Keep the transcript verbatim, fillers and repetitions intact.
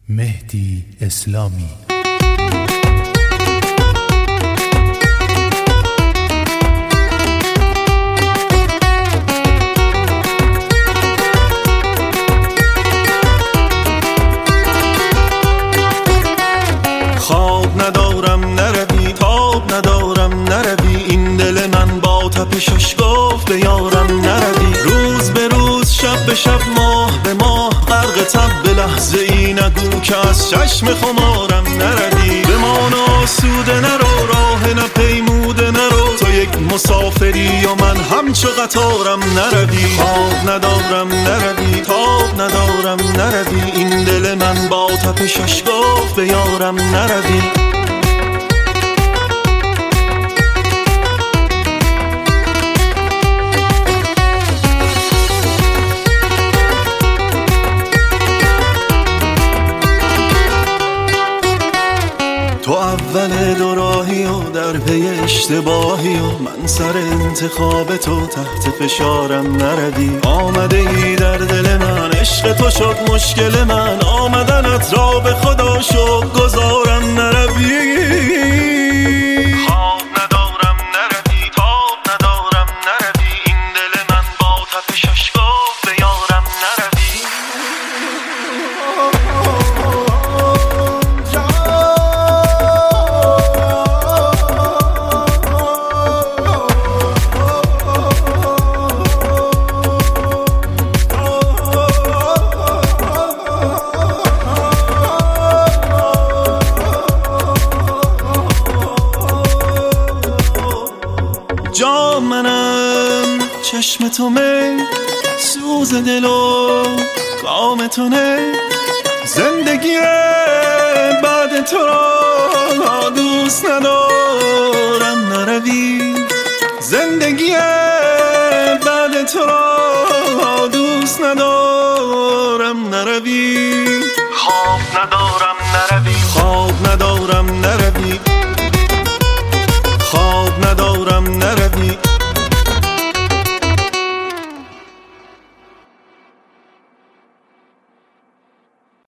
مهدی اسلامی. خواب ندارم نروی، تاب ندارم نروی، این دل من با تپشش گفت به یارم نروی. روز به روز، شب به شب، ماه به ماه، غرق تب به لحظه ای نگو که از چشم خمارم نروی. بمان آسوده نرو، راه نپیموده نرو، تو یک مسافری و من همچو قطارم نروی. خواب ندارم نروی، تاب ندارم نروی، این دل من با تپشش گفت به یارم نروی. تو اول دو راهی و در پی اشتباهی و من سر انتخاب تو تحت فشارم نروی. آمده ای در دل من، عشق تو شد مشکل من، آمدنت را به خدا شد گذارم نروی. خواب ندارم نروی، تاب ندارم نروی، این دل من با تپشش گفت به یارم نروی. جام منم، چشم تو می، سوز دل و کام تو نی، زندگی بعد تو را دوست ندارم نروی. زندگی بعد تو را دوست ندارم نروی. خواب ندارم نروی.